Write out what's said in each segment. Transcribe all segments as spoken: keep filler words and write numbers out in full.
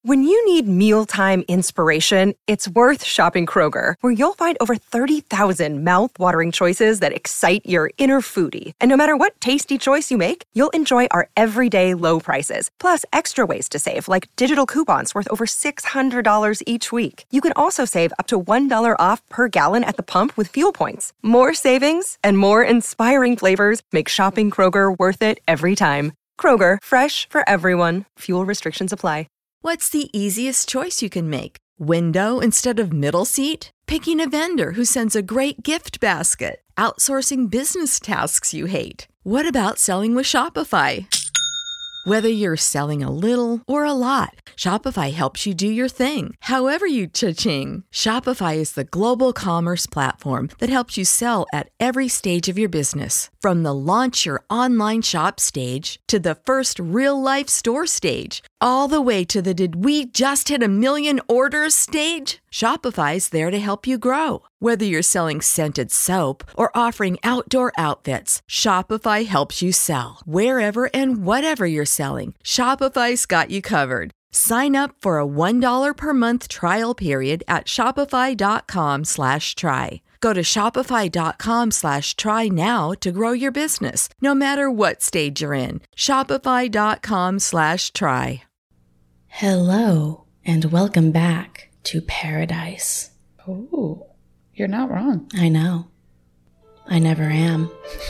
When you need mealtime inspiration, it's worth shopping Kroger, where you'll find over thirty thousand mouth-watering choices that excite your inner foodie. And no matter what tasty choice you make, you'll enjoy our everyday low prices, plus extra ways to save, like digital coupons worth over six hundred dollars each week. You can also save up to one dollar off per gallon at the pump with fuel points. More savings and more inspiring flavors make shopping Kroger worth it every time. Kroger, fresh for everyone. Fuel restrictions apply. What's the easiest choice you can make? Window instead of middle seat? Picking a vendor who sends a great gift basket? Outsourcing business tasks you hate? What about selling with Shopify? Whether you're selling a little or a lot, Shopify helps you do your thing, however you cha-ching. Shopify is the global commerce platform that helps you sell at every stage of your business. From the launch your online shop stage to the first real-life store stage, all the way to the did we just hit a million orders stage. Shopify's there to help you grow. Whether you're selling scented soap or offering outdoor outfits, Shopify helps you sell. Wherever and whatever you're selling, Shopify's got you covered. Sign up for a one dollar per month trial period at shopify.com slash try. Go to shopify.com slash try now to grow your business, no matter what stage you're in. Shopify.com slash try. Hello, and welcome back to paradise. Oh, you're not wrong. I know. I never am.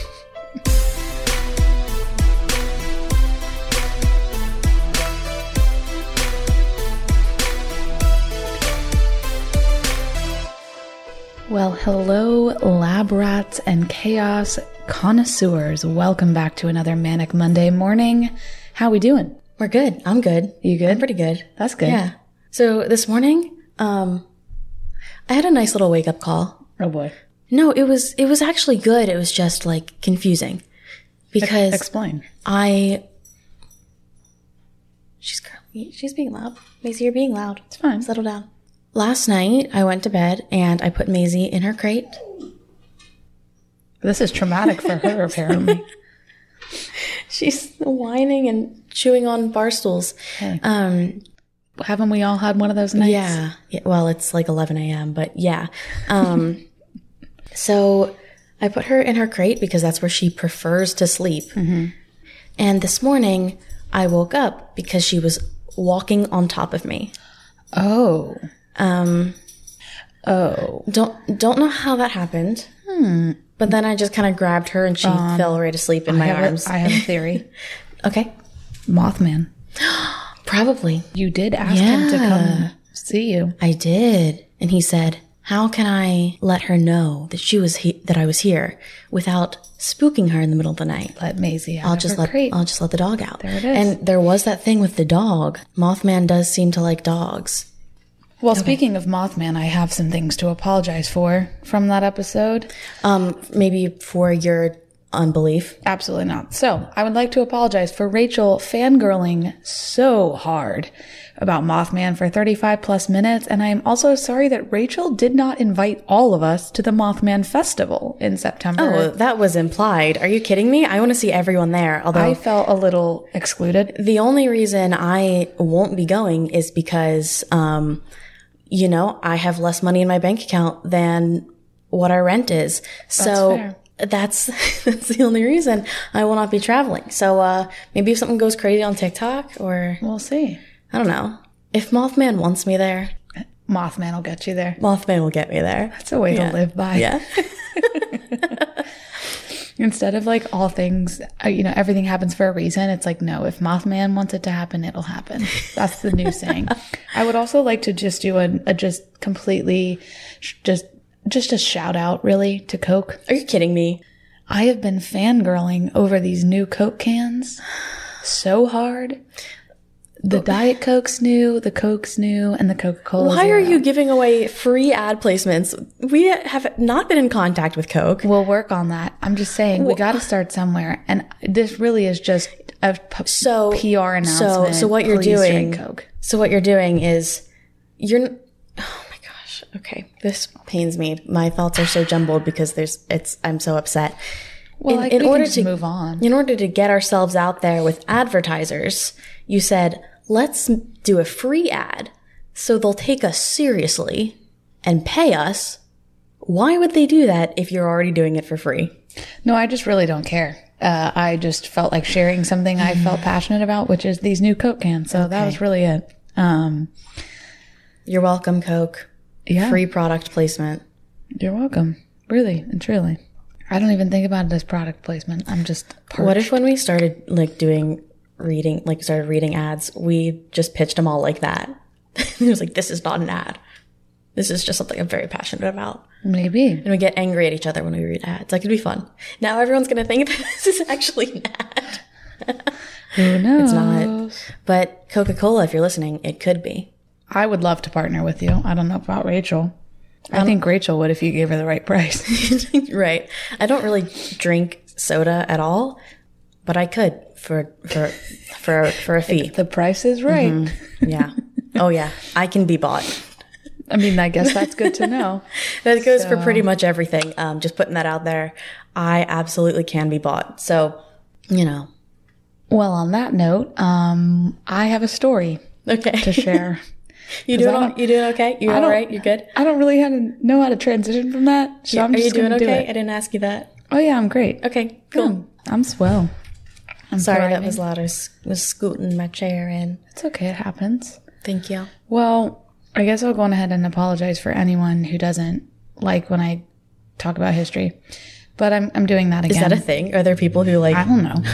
Well, hello, lab rats and chaos connoisseurs. Welcome back to another Manic Monday morning. How we doing? We're good. I'm good. You good? I'm pretty good. That's good. Yeah. So this morning, um, I had a nice little wake up call. Oh boy. No, it was, it was actually good. It was just like confusing because Ex- explain. I, she's, she's being loud. Maisie, you're being loud. It's fine. Settle down. Last night I went to bed and I put Maisie in her crate. This is traumatic for her, apparently. She's whining and chewing on bar stools. Hey. Um, Haven't we all had one of those nights? Yeah. yeah well, it's like eleven a.m., but yeah. Um, so I put her in her crate because that's where she prefers to sleep. Mm-hmm. And this morning I woke up because she was walking on top of me. Oh. Um, oh. Don't, don't know how that happened. Hmm. But then I just kind of grabbed her and she um, fell right asleep in I my have arms. A, I have a theory. Okay. Mothman. Probably. You did ask yeah. him to come see you. I did. And he said, how can I let her know that she was he- that I was here without spooking her in the middle of the night? Let Maisie out I'll of just her let crate. I'll just let the dog out. There it is. And there was that thing with the dog. Mothman does seem to like dogs. Well, okay. Speaking of Mothman, I have some things to apologize for from that episode. Um, maybe for your unbelief. Absolutely not. So, I would like to apologize for Rachel fangirling so hard about Mothman for thirty-five plus minutes, and I am also sorry that Rachel did not invite all of us to the Mothman Festival in September. Oh, that was implied. Are you kidding me? I want to see everyone there. Although I felt a little excluded. The only reason I won't be going is because, um, you know, I have less money in my bank account than what our rent is. So That's fair. That's, that's the only reason I will not be traveling. So, uh, maybe if something goes crazy on TikTok or We'll see. I don't know. If Mothman wants me there, Mothman will get you there. Mothman will get me there. That's a way yeah. to live by. Yeah. Instead of like all things, you know, everything happens for a reason. It's like, no, if Mothman wants it to happen, it'll happen. That's the new saying. I would also like to just do a, a just completely, just, just a shout out really to Coke. Are you kidding me? I have been fangirling over these new Coke cans so hard. The Diet Coke's new, the Coke's new, and the Coca-Cola Why Zero. are you giving away free ad placements? We have not been in contact with Coke. We'll work on that. I'm just saying, we got to start somewhere. And this really is just a p- so, P R announcement. So, so what you're Please doing, drink Coke. So what you're doing is, you're, oh my gosh, okay, this pains me. My thoughts are so jumbled because there's, it's, I'm so upset. Well, in, like, in we order can to move on. In order to get ourselves out there with advertisers, you said, let's do a free ad so they'll take us seriously and pay us. Why would they do that if you're already doing it for free? No, I just really don't care. Uh, I just felt like sharing something I felt passionate about, which is these new Coke cans. So okay. that was really it. Um, You're welcome, Coke. Yeah. Free product placement. You're welcome. Really and truly. I don't even think about it as product placement. I'm just parched. What if when we started like doing reading, like started reading ads, we just pitched them all like that? It was like, this is not an ad. This is just something I'm very passionate about. Maybe. And we get angry at each other when we read ads. Like, it'd be fun. Now everyone's going to think that this is actually an ad. Who knows? It's not. But Coca-Cola, if you're listening, it could be. I would love to partner with you. I don't know about Rachel. I um, think Rachel would if you gave her the right price. Right. I don't really drink soda at all, but I could for for for for a fee. If the price is right. Mm-hmm. Yeah. Oh yeah. I can be bought. I mean, I guess that's good to know. That goes so. for pretty much everything. Um, just putting that out there. I absolutely can be bought. So, you know. Well, on that note, um, I have a story okay. to share. You doing all, you doing okay? You all right? You good? I don't really how to know how to transition from that. So yeah, I'm just are you doing okay? Do I didn't ask you that. Oh yeah, I'm great. Okay, cool. Yeah, I'm swell. I'm sorry thriving. That was loud. I was, was scooting my chair in. It's okay. It happens. Thank you. Well, I guess I'll go on ahead and apologize for anyone who doesn't like when I talk about history. But I'm I'm doing that again. Is that a thing? Are there people who like... I don't know.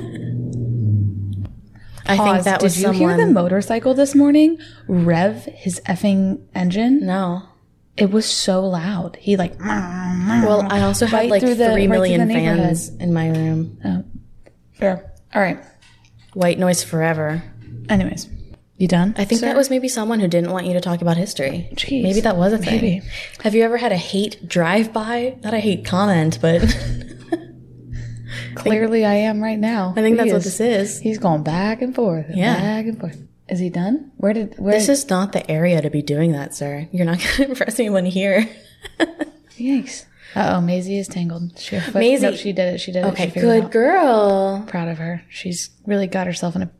I Pause. think that was Did you someone... hear the motorcycle this morning rev his effing engine? No. It was so loud. He like... Well, I also had right like the, three right million fans in my room. Oh, fair. All right. White noise forever. Anyways. You done? I think sir? that was maybe someone who didn't want you to talk about history. Jeez, maybe that was a thing. Maybe. Have you ever had a hate drive-by? Not a hate comment, but... Clearly I am right now. I think he that's is, what this is. He's going back and forth. Yeah. Back and forth. Is he done? Where did... Where This is not the area to be doing that, sir. You're not going to impress anyone here. Yikes. Uh-oh, Maisie is tangled. She, Maisie. No, she did it. She did it. Okay, she figured it good out. girl. Proud of her. She's really got herself in a...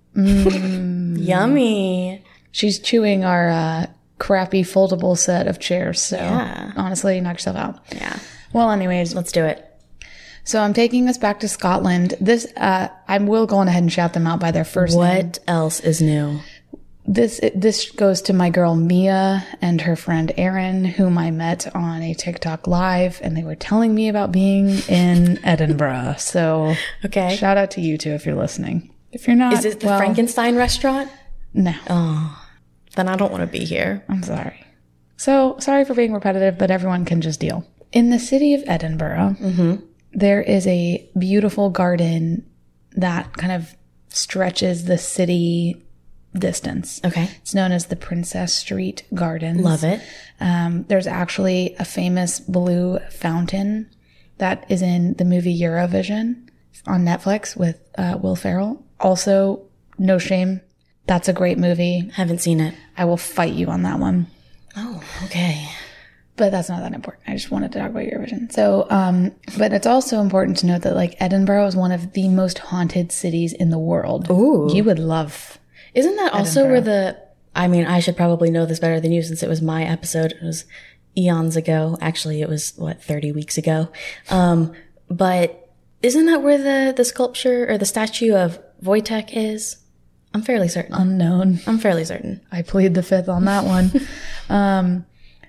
Mm. Yummy. She's chewing our uh, crappy foldable set of chairs. So Yeah. honestly, knock yourself out. Yeah. Well, anyways. Let's do it. So I'm taking us back to Scotland. This, uh, I will go on ahead and shout them out by their first what name. What else is new? This, this goes to my girl Mia and her friend Erin, whom I met on a TikTok live, and they were telling me about being in Edinburgh. So okay. Shout out to you two if you're listening. If you're not, is it the well, Frankenstein restaurant? No. Oh, then I don't want to be here. I'm sorry. So sorry for being repetitive, but everyone can just deal. In the city of Edinburgh, mm-hmm. there is a beautiful garden that kind of stretches the city distance. Okay. It's known as the Princess Street Gardens. Love it. Um, there's actually a famous blue fountain that is in the movie Eurovision on Netflix with uh, Will Ferrell. Also, no shame. That's a great movie. Haven't seen it. I will fight you on that one. Oh, okay. But that's not that important. I just wanted to talk about Eurovision. So, um, but it's also important to note that like Edinburgh is one of the most haunted cities in the world. Ooh. You would love. Isn't that also Edinburgh. Where the, I mean, I should probably know this better than you since it was my episode. It was eons ago. Actually, it was what, thirty weeks ago. Um, but isn't that where the, the sculpture or the statue of Wojtek is? I'm fairly certain. Unknown. I'm fairly certain. I plead the fifth on that one. um,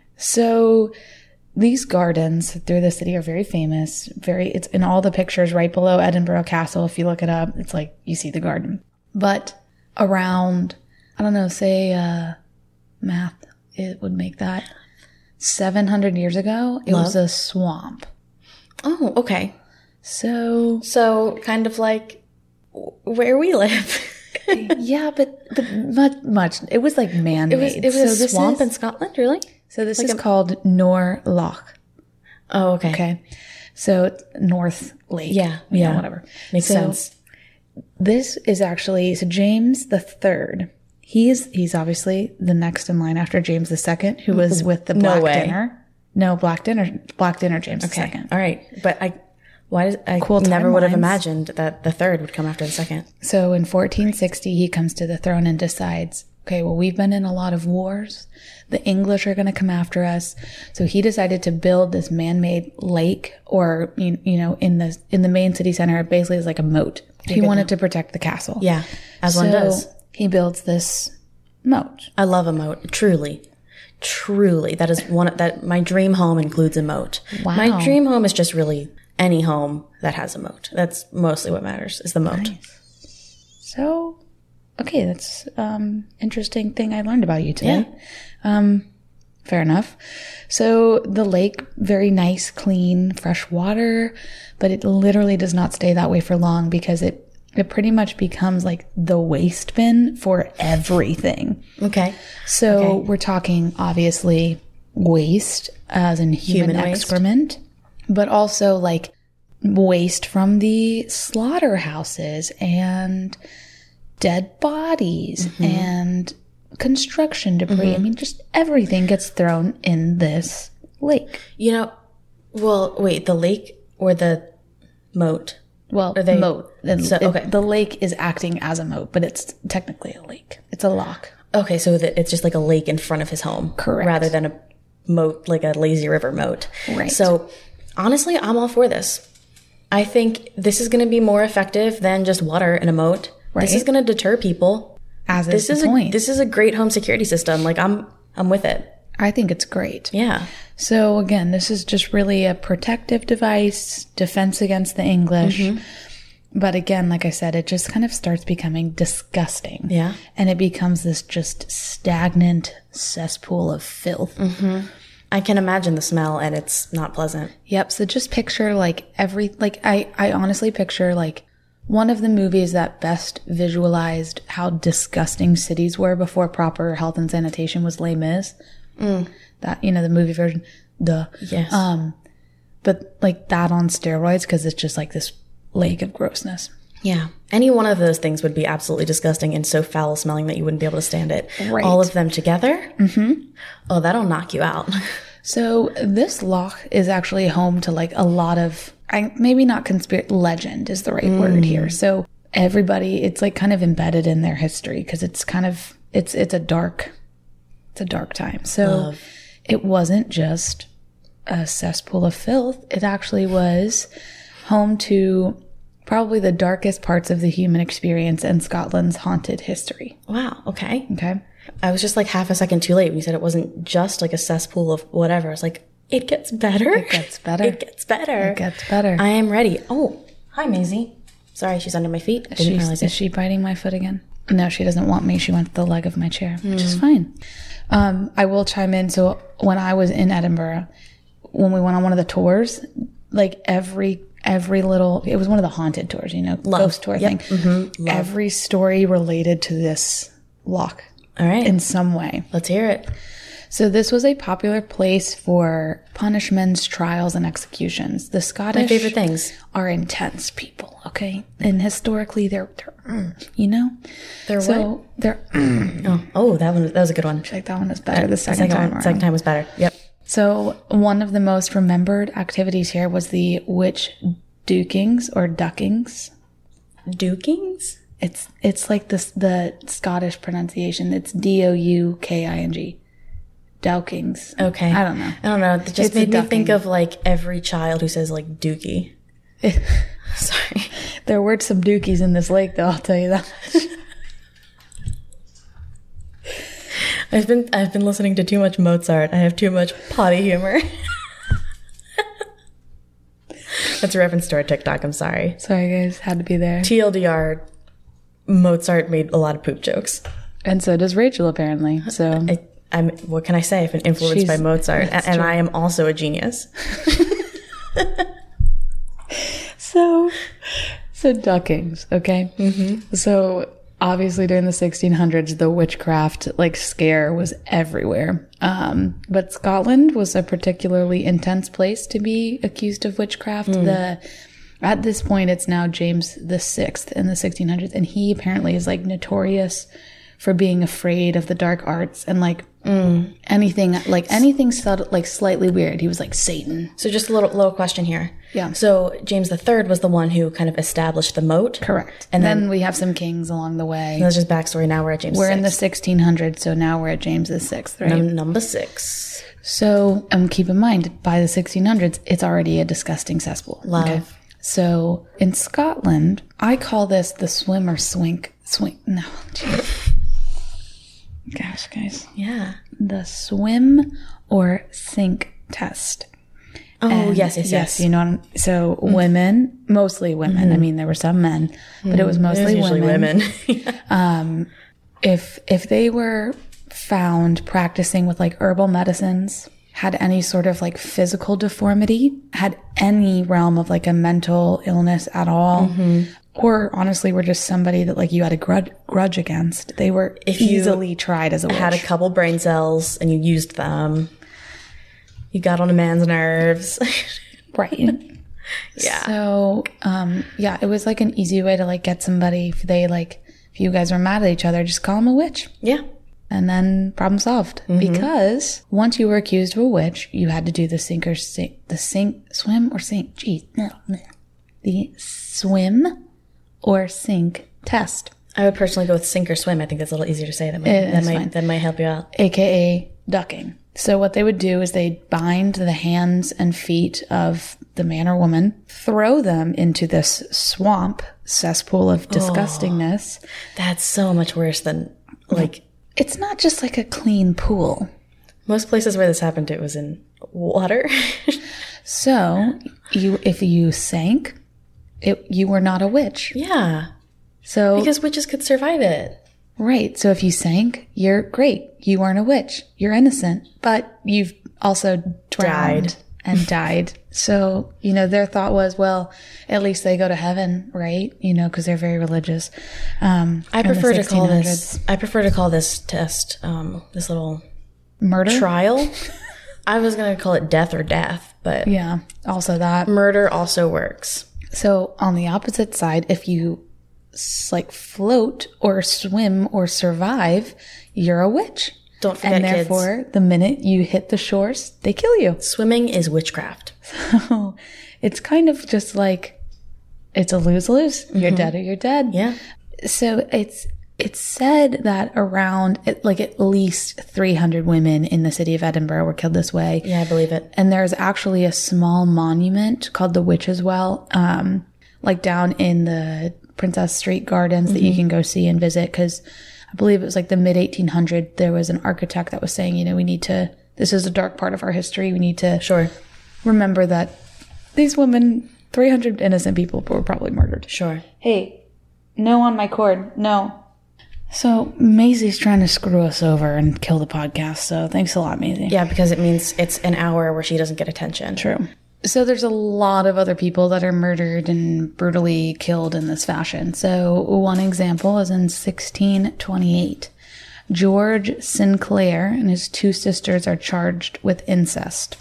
so these gardens through the city are very famous. Very, it's in all the pictures right below Edinburgh Castle. If you look it up, it's like you see the garden. But around, I don't know, say uh, math, it would make that seven hundred years ago. It Love. was a swamp. Oh, okay. So, so kind of like where we live. Yeah, but, but much, much. It was like man-made. It was, it was so a swamp is, in Scotland, really? So this like is a, called Nor Loch. Oh, okay. Okay. So it's North Lake. Yeah. Yeah, yeah. whatever. Makes so sense. This is actually, so James the Third. He's, he's obviously the next in line after James the Second, who was with the Black no way. Dinner. No, Black Dinner, Black Dinner James okay. the Second. All right. But I, Why did I Cool never would have timelines. imagined that the third would come after the second? So in fourteen sixty, he comes to the throne and decides, okay, well, we've been in a lot of wars. The English are going to come after us. So he decided to build this man-made lake, or, you you know, in the, in the main city center, it basically is like a moat. He wanted to protect the castle. Yeah, as one So does. he builds this moat. I love a moat. Truly. Truly. That is one that my dream home includes a moat. Wow. My dream home is just really any home that has a moat. That's mostly what matters, is the moat. So, okay, that's um interesting thing I learned about you today. Um, fair enough. So the lake, very nice, clean, fresh water, but it literally does not stay that way for long because it it pretty much becomes like the waste bin for everything. Okay. So Okay. we're talking obviously waste as in human, Human waste. excrement, but also like waste from the slaughterhouses and dead bodies Mm-hmm. and construction debris. I mean, just everything gets thrown in this lake. You know, well, wait, the lake or the moat? Well, Are they- moat. The, so- it- okay. the lake is acting as a moat, but it's technically a lake. It's a lock. Okay, so that it's just like a lake in front of his home. Correct. Rather than a moat, like a lazy river moat. Right. So honestly, I'm all for this. I think this is going to be more effective than just water in a moat. Right. This is going to deter people. As is This the is point. a this is a great home security system. Like I'm I'm with it. I think it's great. Yeah. So again, this is just really a protective device, defense against the English. Mm-hmm. But again, like I said, it just kind of starts becoming disgusting. Yeah. And it becomes this just stagnant cesspool of filth. Mm-hmm. I can imagine the smell, and it's not pleasant. Yep. So just picture like every, like I, I honestly picture like one of the movies that best visualized how disgusting cities were before proper health and sanitation was Les Mis. That, you know, the movie version. Duh. Yes. Um, but like that on steroids because it's just like this lake of grossness. Yeah. Any one of those things would be absolutely disgusting and so foul smelling that you wouldn't be able to stand it. Right. All of them together? Mm-hmm. Oh, that'll knock you out. So this loch is actually home to like a lot of, I, maybe not conspiracy, legend is the right word here. So everybody, it's like kind of embedded in their history because it's kind of, it's, it's a dark, it's a dark time. So Love. it wasn't just a cesspool of filth. It actually was home to probably the darkest parts of the human experience and Scotland's haunted history. Wow. Okay. Okay. I was just like half a second too late when you said it wasn't just like a cesspool of whatever. I was like, it gets better. It gets better. It gets better. It gets better. I am ready. Oh, hi, Maisie. Sorry, she's under my feet. I didn't She's, realize is it. she biting my foot again? No, she doesn't want me. She wants the leg of my chair, which Hmm. is fine. Um, I will chime in. So when I was in Edinburgh, when we went on one of the tours, like every every little, it was one of the haunted tours, you know, ghost tour Yep. thing. Mm-hmm. Every story related to this loch All right. in some way. Let's hear it. So this was a popular place for punishments, trials, and executions. The Scottish My favorite things. are intense people, okay? And historically, they're, they're mm, you know? They're So what? they're, mm, Oh, oh, that one. That was a good one. like that one is better the The second, time one, around. second time was better. Yep. So one of the most remembered activities here was the witch dukings or duckings. Dukings? It's it's like this the Scottish pronunciation. It's D O U K I N G. Dukings. Okay. I don't know. I don't know. It just It's a made me think ducking. of like every child who says like dookie. Sorry. There were some dookies in this lake, though. I'll tell you that. I've been I've been listening to too much Mozart. I have too much potty humor. That's a reference to our TikTok. I'm sorry. Sorry, guys, had to be there. T L D R. Mozart made a lot of poop jokes. And so does Rachel, apparently. So I, I'm. What can I say? I've been influenced She's- by Mozart, and, that's and true. I am also a genius. So, so duckings, okay? Mm-hmm. So obviously during the sixteen hundreds, the witchcraft like scare was everywhere. Um, but Scotland was a particularly intense place to be accused of witchcraft. The at this point, it's now James the Sixth in the sixteen hundreds, and he apparently is like notorious for being afraid of the dark arts and like mm. anything, like anything felt like slightly weird. He was like Satan. So just a little little question here. Yeah. So James the Third was the one who kind of established the moat. Correct. And then, then we have some kings along the way. That's just backstory. Now we're at James. We're in the sixteen hundreds, so now we're at James the Sixth, right? Num- number six. So um, keep in mind, by the sixteen hundreds, it's already a disgusting cesspool. Love. Okay? So in Scotland, I call this the swim or swink. Swing. No. Geez. Gosh, guys. Yeah. The swim or sink test. Oh, and yes, yes, yes. You know, so mm. women, mostly women. Mm-hmm. I mean, there were some men, but mm. it was mostly it was women. women. um, if if they were found practicing with like herbal medicines, had any sort of like physical deformity, had any realm of like a mental illness at all, mm-hmm. or honestly were just somebody that like you had a grudge, grudge against, they were if easily tried as a witch. Had a couple brain cells and you used them, you got on a man's nerves. Right. Yeah. So, um, yeah, it was like an easy way to like get somebody, if they like, if you guys were mad at each other, just call them a witch. Yeah. And then problem solved. Mm-hmm. Because once you were accused of a witch, you had to do the sink or sink, the sink, swim or sink, geez, no, no. The swim or sink test. I would personally go with sink or swim. I think that's a little easier to say. That might, that might, that might help you out. A K A ducking. So what they would do is they'd bind the hands and feet of the man or woman, throw them into this swamp, cesspool of disgustingness. Oh, that's so much worse than like... It's not just like a clean pool. Most places where this happened, it was in water. So you, if you sank, it, you were not a witch. Yeah. So because witches could survive it. Right. So if you sank, you're great. You weren't a witch. You're innocent, but you've also drowned died. and died. So, you know, their thought was, well, at least they go to heaven, right? You know, because they're very religious. Um, I prefer to call this, I prefer to call this test, um, this little murder trial. I was going to call it death or death, but yeah, also that. Murder also works. So on the opposite side, if you like float or swim or survive, you're a witch. Don't forget, and therefore, kids, the minute you hit the shores, they kill you. Swimming is witchcraft. So it's kind of just like, it's a lose-lose. Mm-hmm. You're dead or you're dead. Yeah. So it's it's said that around, like at least three hundred women in the city of Edinburgh were killed this way. Yeah, I believe it. And there's actually a small monument called the Witch's Well, um, like down in the Princess Street Gardens mm-hmm. that you can go see and visit, because I believe it was like the mid eighteen hundreds. There was an architect that was saying, you know, we need to, this is a dark part of our history. We need to sure remember that these women, three hundred innocent people were probably murdered. Sure. Hey, no on my cord. No. So Maisie's trying to screw us over and kill the podcast. So thanks a lot, Maisie. Yeah, because it means it's an hour where she doesn't get attention. True. So there's a lot of other people that are murdered and brutally killed in this fashion. So one example is in sixteen twenty-eight. George Sinclair and his two sisters are charged with incest.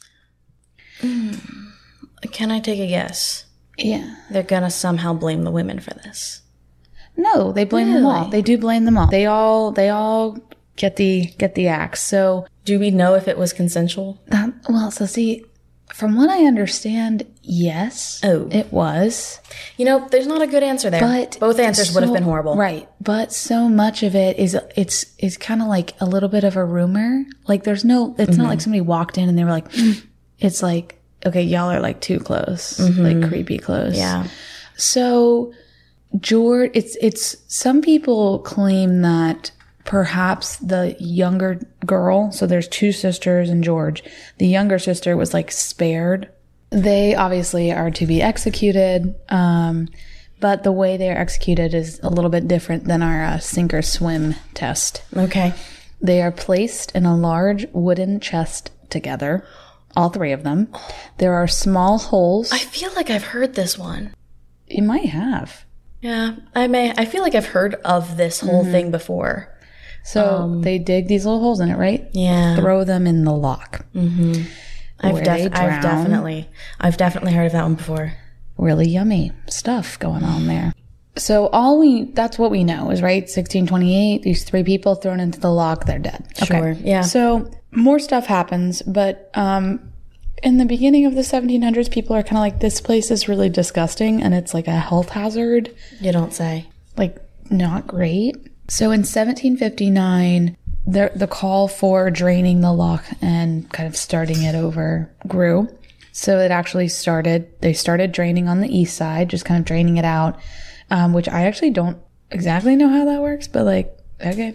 Mm. Can I take a guess? Yeah. They're gonna somehow blame the women for this. No, they blame really? them all. They do blame them all. They all they all get the get the axe. So do we know if it was consensual? That, well, so see, from what I understand, yes, oh. it was. You know, there's not a good answer there. But both answers so, would have been horrible. Right. But so much of it is, it's, it's kind of like a little bit of a rumor. Like there's no, it's mm-hmm. not like somebody walked in and they were like, mm. It's like, okay, y'all are like too close, mm-hmm. like creepy close. Yeah. So George, it's, it's, some people claim that perhaps the younger girl, so there's two sisters and George, the younger sister was like spared. They obviously are to be executed, um, but the way they're executed is a little bit different than our uh, sink or swim test. Okay. They are placed in a large wooden chest together, all three of them. There are small holes. I feel like I've heard this one. You might have. Yeah, I may. I feel like I've heard of this whole mm-hmm. thing before. So um, they dig these little holes in it, right? Yeah. Throw them in the lock. Mm-hmm. I've, def- I've definitely, I've definitely heard of that one before. Really yummy stuff going on there. So all we, that's what we know is, right, sixteen twenty-eight, these three people thrown into the lock, they're dead. Sure, yeah. So more stuff happens, but um, in the beginning of the seventeen hundreds, people are kind of like, this place is really disgusting and it's like a health hazard. You don't say. Like, not great. So in seventeen fifty-nine, the, the call for draining the lock and kind of starting it over grew. So it actually started, they started draining on the east side, just kind of draining it out, um, which I actually don't exactly know how that works, but like, okay.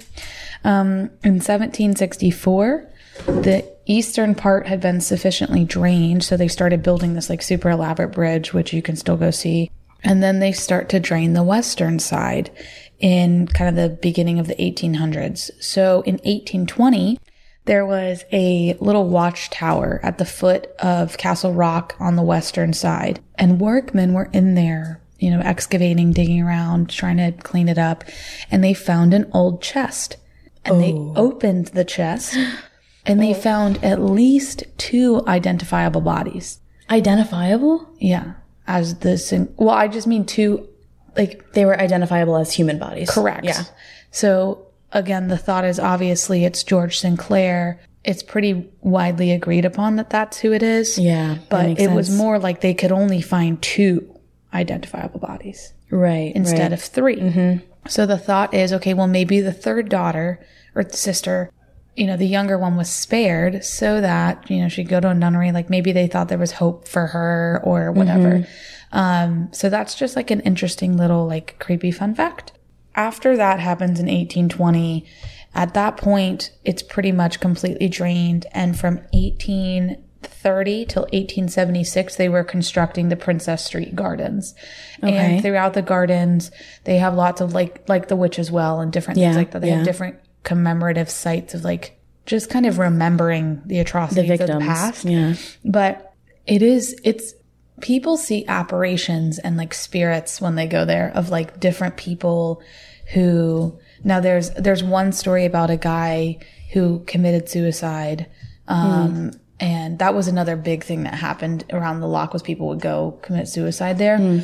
Um, in seventeen sixty-four, the eastern part had been sufficiently drained, so they started building this like super elaborate bridge, which you can still go see. And then they start to drain the western side in kind of the beginning of the eighteen hundreds. So in eighteen twenty, there was a little watchtower at the foot of Castle Rock on the western side, and workmen were in there, you know, excavating, digging around, trying to clean it up, and they found an old chest. And oh. they opened the chest, and they oh. found at least two identifiable bodies. Identifiable? Yeah. As this, well, I just mean two, like, they were identifiable as human bodies. Correct. Yeah. So again, the thought is obviously it's George Sinclair. It's pretty widely agreed upon that that's who it is. Yeah. But it sense. was more like they could only find two identifiable bodies. Right. Instead right. of three. Mm-hmm. So the thought is, okay, well, maybe the third daughter or sister, you know, the younger one was spared so that, you know, she'd go to a nunnery. Like maybe they thought there was hope for her or whatever. Mm-hmm. Um, so that's just like an interesting little like creepy fun fact. After that happens in eighteen twenty, at that point, it's pretty much completely drained. And from eighteen thirty till eighteen seventy-six, they were constructing the Princess Street Gardens. Okay. And throughout the gardens, they have lots of like, like the Witch's Well and different yeah, things like that. They yeah. have different commemorative sites of like, just kind of remembering the atrocities the victims, of the past. Yeah. But it is, it's, people see apparitions and like spirits when they go there of like different people who, now there's, there's one story about a guy who committed suicide. Um, mm. And that was another big thing that happened around the lock was people would go commit suicide there. Mm.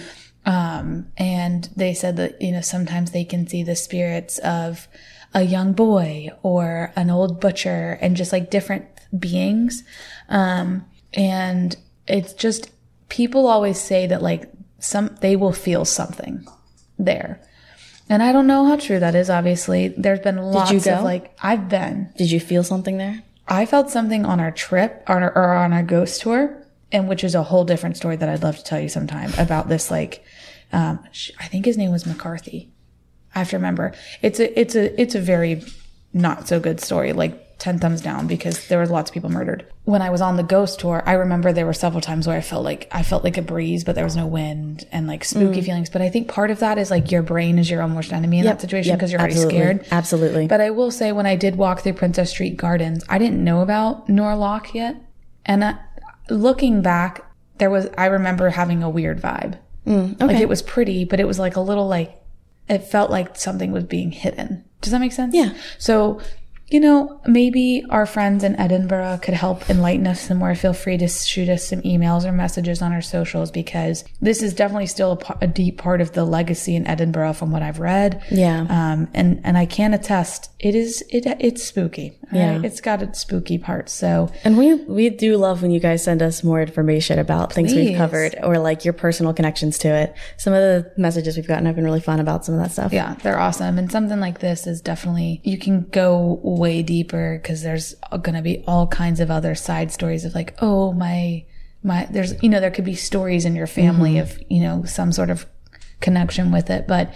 Um, and they said that, you know, sometimes they can see the spirits of a young boy or an old butcher and just like different beings. Um, and it's just, people always say that like some, they will feel something there. And I don't know how true that is. Obviously, there's been lots Did you go? of like, I've been. Did you feel something there? I felt something on our trip on our, or on our ghost tour, and which is a whole different story that I'd love to tell you sometime about this. Like, um, I think his name was McCarthy. I have to remember. It's a, it's a, it's a very not so good story. Like ten thumbs down because there were lots of people murdered. When I was on the ghost tour, I remember there were several times where I felt like, I felt like a breeze, but there was no wind and like spooky mm. feelings. But I think part of that is like your brain is your own worst enemy in yep, that situation because yep, you're already scared. Absolutely. But I will say when I did walk through Princess Street Gardens, I didn't know about Norlock yet. And uh, looking back, there was, I remember having a weird vibe. Mm, okay. Like it was pretty, but it was like a little like, it felt like something was being hidden. Does that make sense? Yeah. So, you know, maybe our friends in Edinburgh could help enlighten us some more. Feel free to shoot us some emails or messages on our socials because this is definitely still a, a deep part of the legacy in Edinburgh from what I've read. Yeah. Um, and, and I can attest it is, it, it's spooky. Yeah. Right? It's got its spooky parts. So, and we, we do love when you guys send us more information about things Please. we've covered or like your personal connections to it. Some of the messages we've gotten have been really fun about some of that stuff. Yeah, they're awesome. And something like this is definitely, you can go way deeper because there's going to be all kinds of other side stories of like, oh, my, my, there's, you know, there could be stories in your family mm-hmm. of, you know, some sort of connection with it. But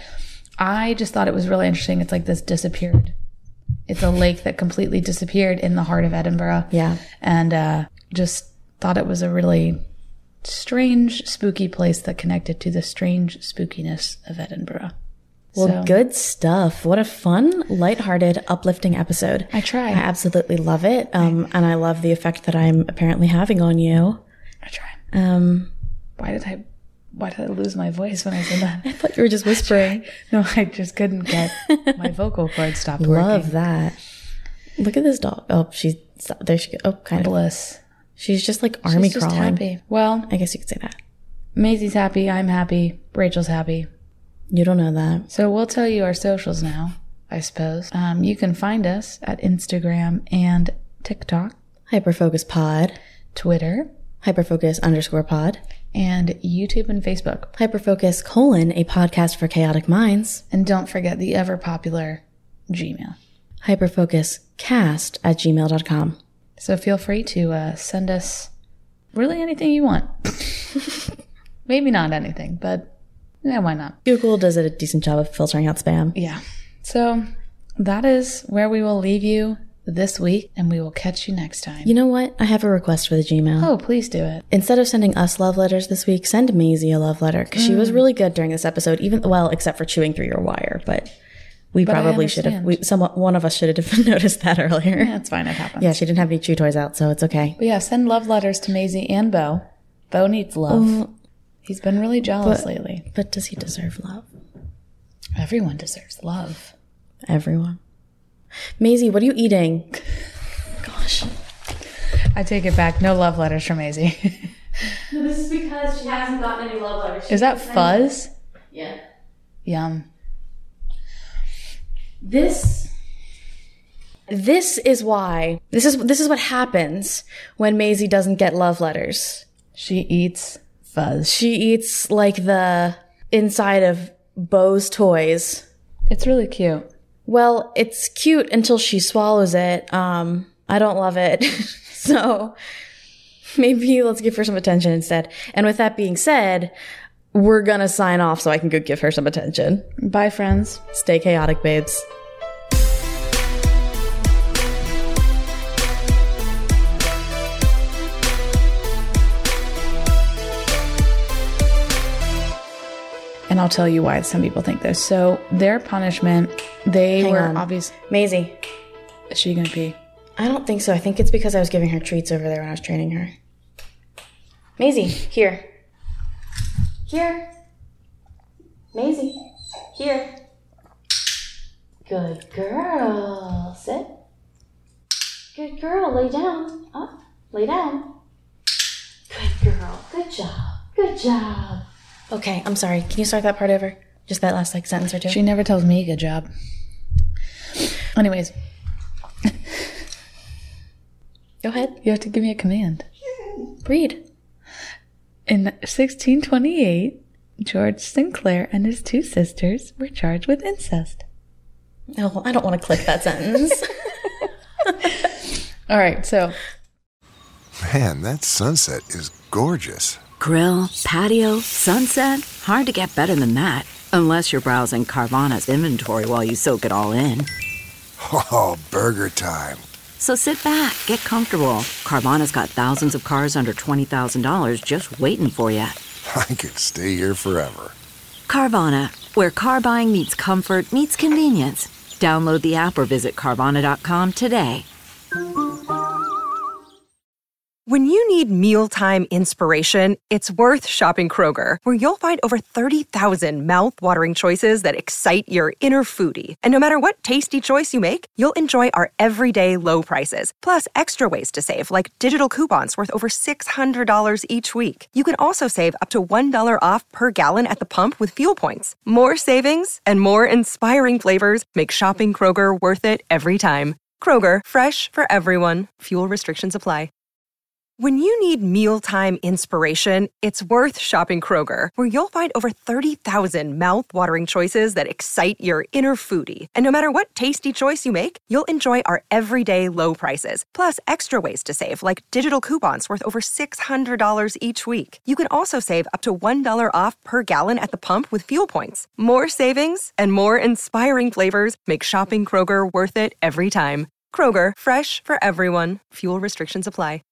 I just thought it was really interesting. It's like this disappeared. It's a lake that completely disappeared in the heart of Edinburgh. Yeah. And, uh, just thought it was a really strange, spooky place that connected to the strange spookiness of Edinburgh. Well, so, good stuff. What a fun, lighthearted, uplifting episode. I try. I absolutely love it. Um, and I love the effect that I'm apparently having on you. I try. Um, why did I, why did I lose my voice when I said that? I thought you were just whispering. I no, I just couldn't get, my vocal cords stopped working. Love that. Look at this dog. Oh, she's, there she goes. Oh, kind Bliss. of. She's just like army She's just crawling. Happy. Well, I guess you could say that. Maisie's happy. I'm happy. Rachel's happy. You don't know that. So we'll tell you our socials now, I suppose. Um, you can find us at Instagram and TikTok, Hyperfocus Pod, Twitter, Hyperfocus underscore pod, and YouTube and Facebook. Hyperfocus colon, a podcast for chaotic minds. And don't forget the ever popular Gmail. Hyperfocuscast at gmail dot com. So feel free to uh, send us really anything you want. Maybe not anything, but yeah, why not? Google does a decent job of filtering out spam. Yeah. So that is where we will leave you this week, and we will catch you next time. You know what? I have a request for the Gmail. Oh, please do it. Instead of sending us love letters this week, send Maisie a love letter, because mm. she was really good during this episode, even, well, except for chewing through your wire, but we but probably should have, we, someone, one of us should have noticed that earlier. Yeah, it's fine. It happens. Yeah, she didn't have any chew toys out, so it's okay. But yeah, send love letters to Maisie and Bo. Bo needs love. Well, He's been really jealous but, lately. But does he deserve love? Everyone deserves love. Everyone. Maisie, what are you eating? Gosh. I take it back. No love letters from Maisie. No, this is because she hasn't gotten any love letters. She is that fuzz? Yeah. Yum. This This is why. This is this is what happens when Maisie doesn't get love letters. She eats fuzz. She eats like the inside of Bo's toys. It's really cute. Well, it's cute until she swallows it. Um, I don't love it. So maybe let's give her some attention instead. And with that being said, we're gonna sign off so I can go give her some attention. Bye, friends. Stay chaotic, babes. And I'll tell you why some people think this. So their punishment, they Hang were on. obvious. Maisie. Is she going to pee? I don't think so. I think it's because I was giving her treats over there when I was training her. Maisie, here. Here. Maisie, here. Good girl. Sit. Good girl. Lay down. Up. Lay down. Good girl. Good job. Good job. Okay, I'm sorry. Can you start that part over? Just that last like sentence or two? She never tells me good job. Anyways. Go ahead. You have to give me a command. Read. In sixteen twenty-eight, George Sinclair and his two sisters were charged with incest. Oh, I don't want to click that sentence. All right, so. Man, that sunset is gorgeous. Grill, patio, sunset. Hard to get better than that. Unless you're browsing Carvana's inventory while you soak it all in. Oh, burger time. So sit back, get comfortable. Carvana's got thousands of cars under twenty thousand dollars just waiting for you. I could stay here forever. Carvana, where car buying meets comfort meets convenience. Download the app or visit Carvana dot com today. When you need mealtime inspiration, it's worth shopping Kroger, where you'll find over thirty thousand mouth-watering choices that excite your inner foodie. And no matter what tasty choice you make, you'll enjoy our everyday low prices, plus extra ways to save, like digital coupons worth over six hundred dollars each week. You can also save up to one dollar off per gallon at the pump with fuel points. More savings and more inspiring flavors make shopping Kroger worth it every time. Kroger, fresh for everyone. Fuel restrictions apply. When you need mealtime inspiration, it's worth shopping Kroger, where you'll find over thirty thousand mouth-watering choices that excite your inner foodie. And no matter what tasty choice you make, you'll enjoy our everyday low prices, plus extra ways to save, like digital coupons worth over six hundred dollars each week. You can also save up to one dollar off per gallon at the pump with fuel points. More savings and more inspiring flavors make shopping Kroger worth it every time. Kroger, fresh for everyone. Fuel restrictions apply.